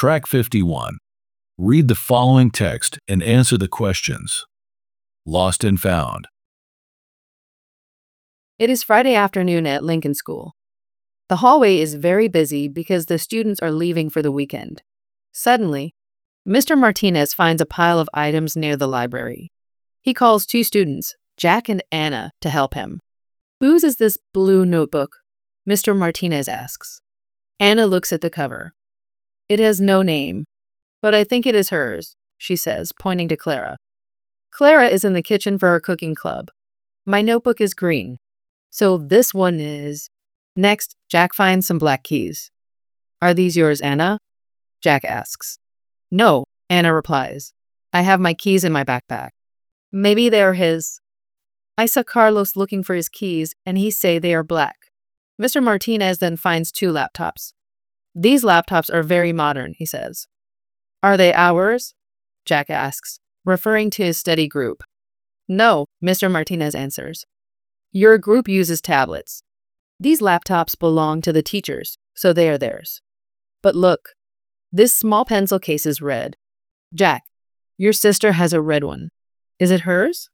Track 51. Read the following text and answer the questions. Lost and found. It is Friday afternoon at Lincoln School. The hallway is very busy because the students are leaving for the weekend. Suddenly, Mr. Martinez finds a pile of items near the library. He calls two students, Jack and Anna, to help him. "Whose is this blue notebook?" Mr. Martinez asks. Anna looks at the cover. "It has no name, but I think it is hers," she says, pointing to Clara. "Clara is in the kitchen for her cooking club. My notebook is green, so this one is..." Next, Jack finds some black keys. "Are these yours, Anna?" Jack asks. "No," Anna replies. "I have my keys in my backpack." "Maybe they are his. I saw Carlos looking for his keys, and he say they are black." Mr. Martinez then finds two laptops. "These laptops are very modern," he says. "Are they ours?" Jack asks, referring to his study group. "No," Mr. Martinez answers. "Your group uses tablets. These laptops belong to the teachers, so they are theirs. But look, this small pencil case is red. Jack, your sister has a red one. Is it hers?"